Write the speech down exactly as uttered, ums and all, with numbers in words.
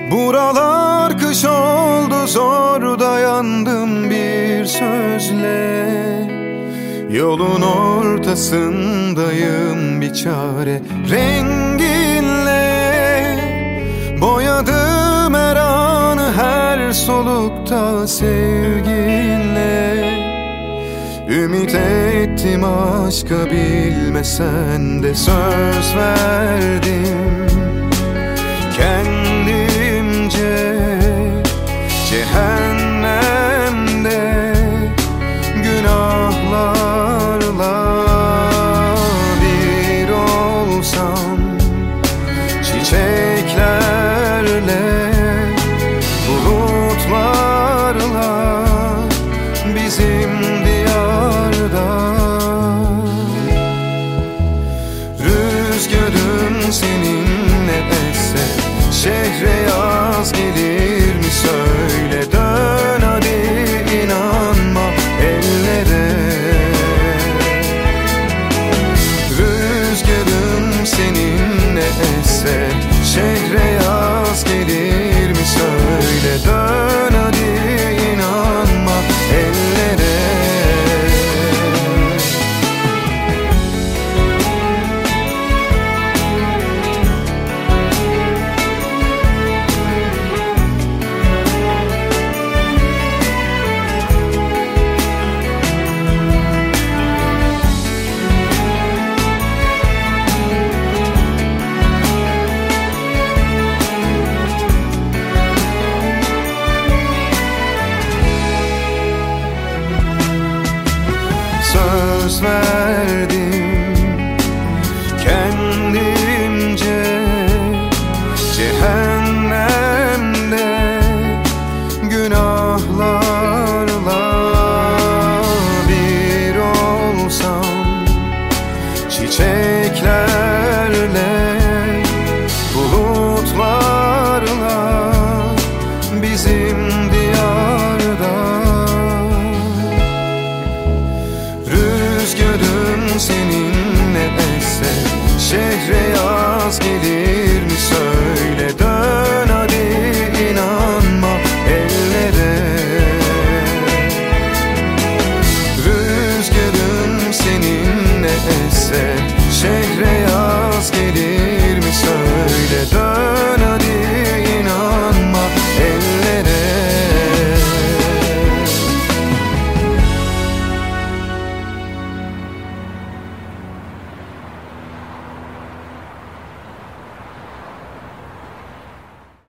Buralar kış oldu, zor dayandım bir sözle. Yolun ortasındayım bir çare renginle. Boyadım her anı, her solukta sevginle. Ümit ettim aşka, bilmesen de söz verdim kendimce. Cehennemde günahlarla bir olsam, çiçeklerle, bulutlarla bizim diyarda. Rüzgarın seninle esse, şehre yaz gelir.